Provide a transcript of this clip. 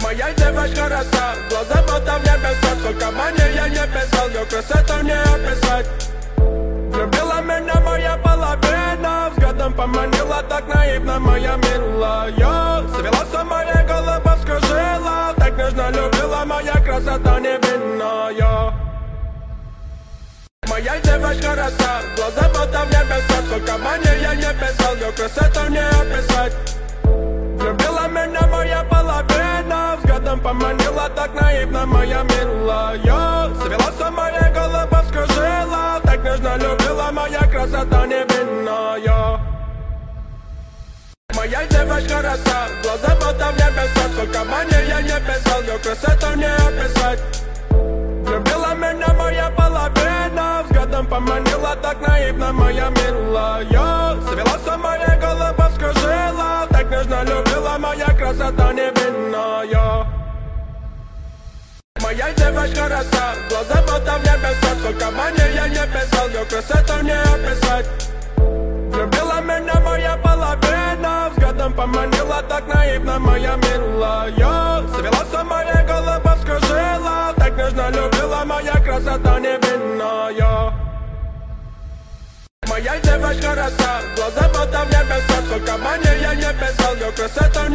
Моя девочка роса, глаза будто в небесах. Сколько манер я не писал, ее красоту не описать. Влюбила меня моя половина, взглядом поманила так наивно моя милая. Свела с моей головы, скружила, так нежно любила моя красота невинная. Моя девочка роса, глаза будто в небесах. Сколько манер я не писал, ее красоту не описать. Влюбила меня моя половина, взглядом поманила так наивно моя милая. Свела с моей головы, скружила, так нежно любила моя красота невинная. Моя девочка роса, глаза будто в небесах. Сколько манер я не писал, ее красоту не описать. Влюбила меня моя половина, взглядом поманила так наивно моя милая. Свела с моей головы, скружила, так нежно любила моя красота невинная. Моя девочка роса, глаза будто в небесах. Сколько манер я не писал, ее красоту не описать. Влюбила меня моя половина, взглядом поманила так наивно моя милая. Свела с моей головы, скружила, так нежно любила моя красота невинная. Моя девочка роса, глаза будто в небесах. Сколько манер я не писал, ее красоту не